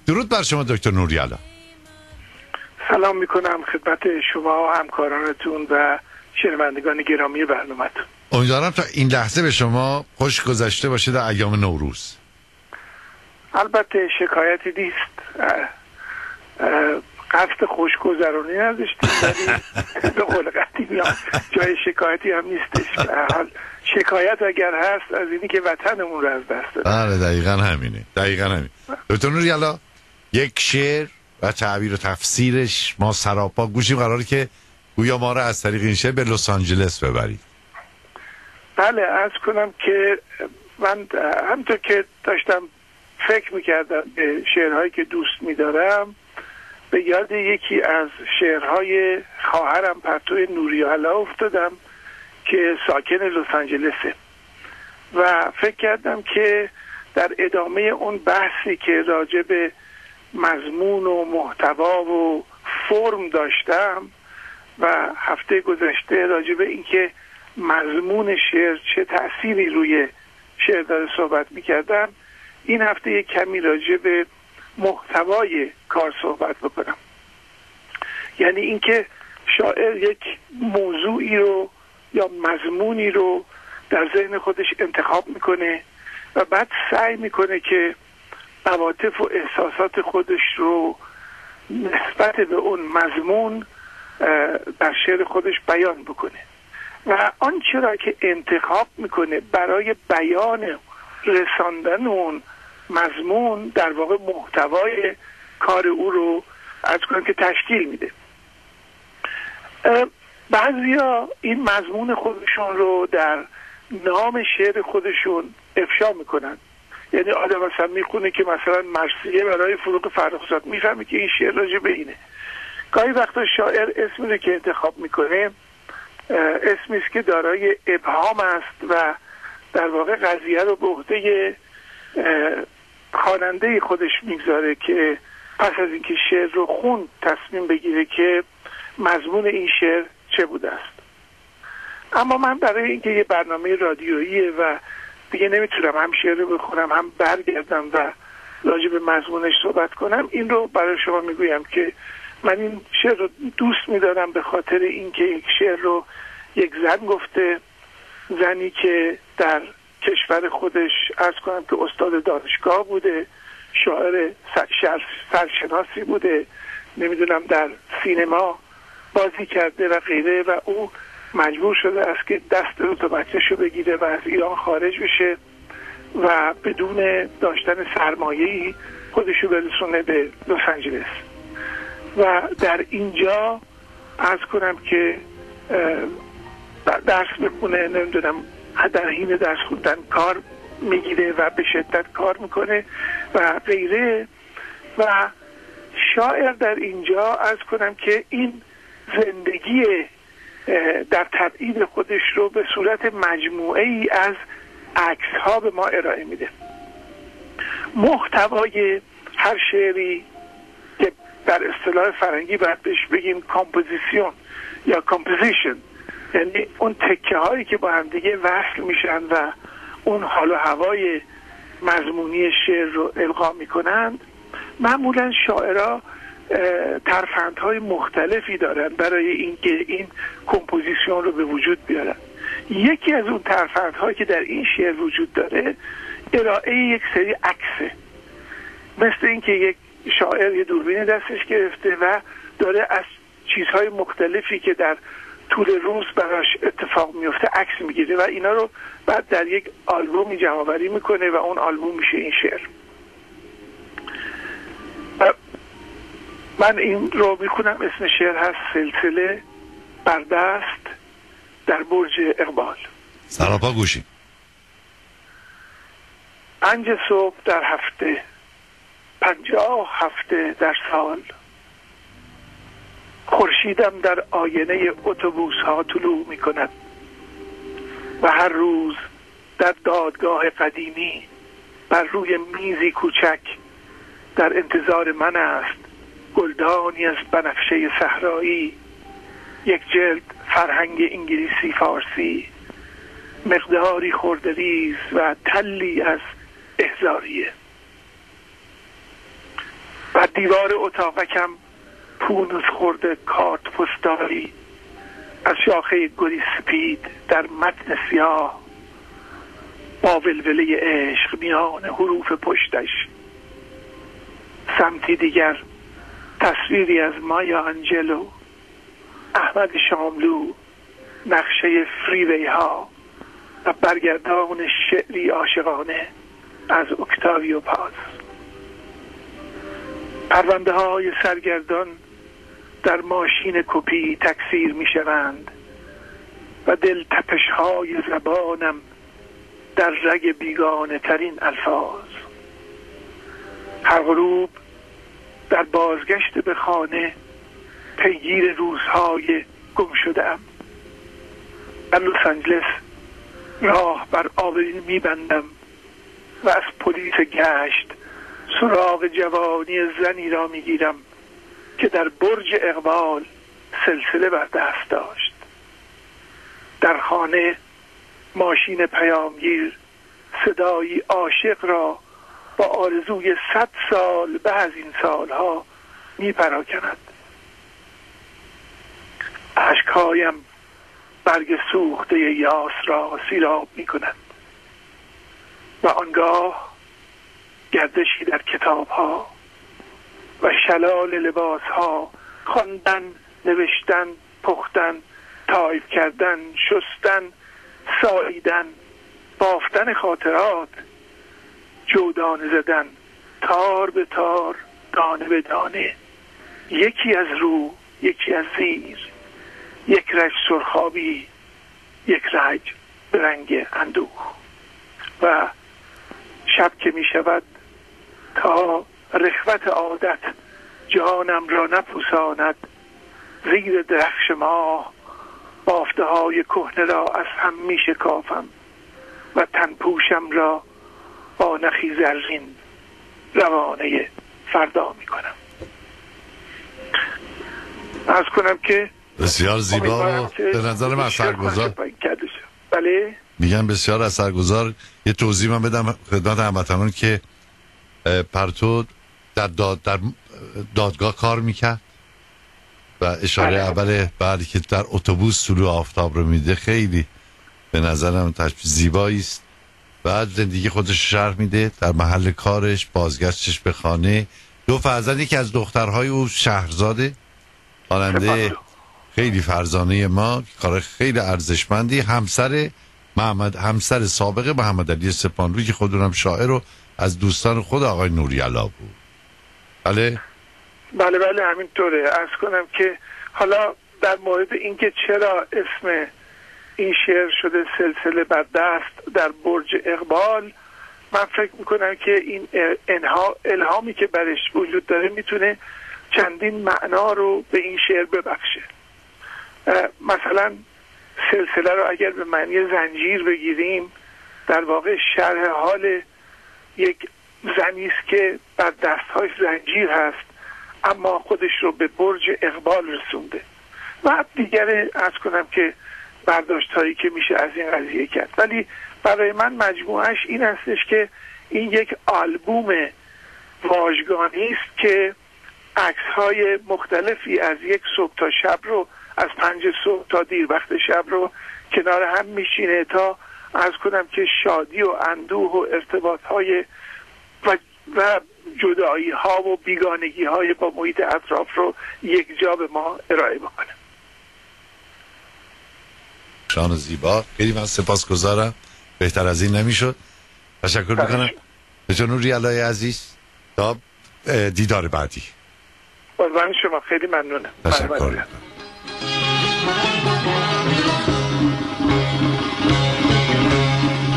درود بر شما دکتر نوری‌علا. سلام میکنم خدمت شما و همکارانتون و شنوندگان گرامی برنامه‌تون. امیدوارم تا این لحظه به شما خوش گذشته باشه در ایام نوروز. البته شکایتی نیست، قصد خوشگذرانی نداشتیم، ولی به قول قدیمی جای شکایتی هم نیستش. به هر حال شکایت اگر هست از اینی که وطنمون رو از دست دادیم. بله دقیقاً همینه، دقیقاً همین. دکتر نوری‌علا، یک شعر و تعبیر و تفسیرش ما سراپا گوشیم، قراره که گویا ما رو از طریق این شعر به لس آنجلس ببرید. بله، عرض کنم که من همونطور که داشتم فکر میکردم به شعرهایی که دوست میدارم، به یاد یکی از شعرهای خواهرم پرتو نوری‌علا افتادم که ساکن لس آنجلسه و فکر کردم که در ادامه اون بحثی که راجع به مضمون و محتوا و فرم داشتم و هفته گذشته راجع به اینکه مضمون شعر چه تأثیری روی شعر داره صحبت میکردم، این هفته یک کمی راجع به محتوای کار صحبت بکنم. یعنی اینکه شاعر یک موضوعی رو یا مضمونی رو در ذهن خودش انتخاب میکنه و بعد سعی میکنه که عواطف و احساسات خودش رو نسبت به اون مضمون در شعر خودش بیان بکنه و آنچه را که انتخاب میکنه برای بیان رساندن اون مضمون در واقع محتوای کار او رو از کنم که تشکیل میده. بعضیا این مضمون خودشون رو در نام شعر خودشون افشا میکنن. یعنی آدم مثلا میخونه که مثلا مرثیه برای فروغ فرخزاد، میفهمه که این شعر راجع به اینه. گاهی وقتا شاعر اسمی رو که انتخاب میکنه اسمی است که دارای ابهام است و در واقع قضیه رو به عهده خواننده خودش میگذاره که پس از اینکه شعر رو خوند تصمیم بگیره که مضمون این شعر چه بوده است. اما من برای اینکه یه برنامه رادیوییه و دیگه نمیتونم هم شعر رو بخونم هم برگردم و راجع به مضمونش صحبت کنم، این رو برای شما میگویم که من این شعر رو دوست میدارم به خاطر اینکه یک شعر رو یک زن گفته، زنی که در کشور خودش عرض کنم که استاد دانشگاه بوده، شاعر سرشناسی بوده، نمیدونم در سینما بازی کرده و غیره و او مجبور شده است که دست رو تا بچه‌شو بگیره و از ایران خارج بشه و بدون داشتن سرمایه‌ای خودشو برسونه به لس آنجلس و در اینجا عرض کنم که درس بخونه، نمیدونم در حین درس خوندن کار میگیره و به شدت کار میکنه و غیره و شاعر در اینجا عرض کنم که این زندگی در تبعید خودش رو به صورت مجموعه ای از عکس ها به ما ارائه میده. محتوای هر شعری که در اصطلاح فرنگی باید بهش بگیم کامپوزیشن یا کامپوزیشن، یعنی اون تکه هایی که با هم دیگه وصل میشن و اون حال و هوای مضمونی شعر رو القا میکنند، معمولا شاعرها ترفندهای مختلفی دارن برای اینکه این کمپوزیشن رو به وجود بیارن. یکی از اون ترفندهایی که در این شعر وجود داره ارائه یک سری عکسه، مثل اینکه یک شاعر یه دوربین دستش گرفته و داره از چیزهای مختلفی که در طول روز براش اتفاق میفته عکس میگیره و اینا رو بعد در یک آلبومی جمع آوری میکنه و اون آلبوم میشه این شعر. من این رو میخونم، اسم شعر هست سلسله بر دست در برج اقبال. سراپا گوشی. 5 صبح در هفته، 50 هفته در سال، خورشیدم در آینه اتوبوس ها طلوع می کند و هر روز در دادگاه قدیمی بر روی میزی کوچک در انتظار من است گلدانی از بنفشه صحرایی، یک جلد فرهنگ انگلیسی فارسی، مقداری خردریز و تلی از احضاریه. دیوار اتاقکم پونز خورده کارت پستالی، از شاخه گلی سپید در متن سیاه، با ولوله عشق میان حروف پشتش. سمتی دیگر تصویری از مایا انجلو، احمد شاملو، نقشه فریوی ها و برگردان شعری عاشقانه از اکتاویو پاز. پرونده های سرگردان در ماشین کپی تکثیر می شوند و دل تپش های زبانم در رگ بیگانه ترین الفاظ. هر غروب در بازگشت به خانه پیگیر روزهای گم شده‌ام. در لس آنجلس راه بر آبرین میبندم و از پلیس گشت سراغ جوانی زنی را میگیرم که در برج اقبال سلسله بر دست داشت. در خانه ماشین پیامگیر صدایی عاشق را با آرزوی 100 سال به از این سالها میپراکند. اشکهایم برگ سوخته یاس را سیراب میکند و آنگاه گردشی در کتاب ها و شلال لباس ها، خواندن، نوشتن، پختن، تایپ کردن، شستن، ساییدن، بافتن خاطرات، جودانه زدن، تار به تار، دانه به دانه، یکی از رو، یکی از زیر، یک رنگ سرخابی، یک رنگ به رنگ اندوه. و شب که می شود تا رخوت عادت جانم را نپوساند، زیر درخش ماه بافته های کهنه را از هم می شکافم و تن پوشم را با نخی زرین روانه فردا می کنم. عرض کنم که بسیار زیبا و به نظر من اثرگذار. بله میگم بسیار اثرگذار. یه توضیح من بدم خدمت هموطنان که پرتو در دادگاه کار میکرد و اشاره اول بعدی که در اتوبوس طلوع آفتاب رو میده خیلی به نظرم تشبیه زیبایی است. بعد زندگی خودش شرح میده، در محل کارش، بازگشتش به خانه، 2 فرزند، یکی از دخترهای او شهرزاده، خواننده خیلی فرزانه ما، کار خیلی ارزشمندی، همسر سابق محمد علی سپانلو که خودمونم شاعر و از دوستان خود آقای نوری‌علا بود. بله بله همینطوره. عرض کنم که حالا در مورد اینکه چرا اسم این شعر شده سلسله بر دست در برج اقبال، من فکر میکنم که این الهامی که برش وجود داره میتونه چندین معنا رو به این شعر ببخشه. مثلا سلسله رو اگر به معنی زنجیر بگیریم، در واقع شرح حال یک زنی است که بر دست‌های زنجیر هست اما خودش رو به برج اقبال رسونده. و دیگر عرض کنم که برداشت‌هایی که میشه از این قضیه کرد، ولی برای من مجموعش این هستش که این یک آلبوم واژگانی است که عکس‌های مختلفی از یک صبح تا شب رو، از 5 صبح تا دیر وقت شب رو کنار هم میشینه تا عرض کنم که شادی و اندوه و ارتباط‌های و جدایی ها و بیگانگی های با محیط اطراف رو یک جا به ما ارائه بکنه. شان زیبا، خیلی من سپاسگزارم، بهتر از این نمیشد. تشکر میکنم به جناب نوری‌علای عزیز. تا دیدار بعدی. قربان شما، خیلی ممنونم. تشکر.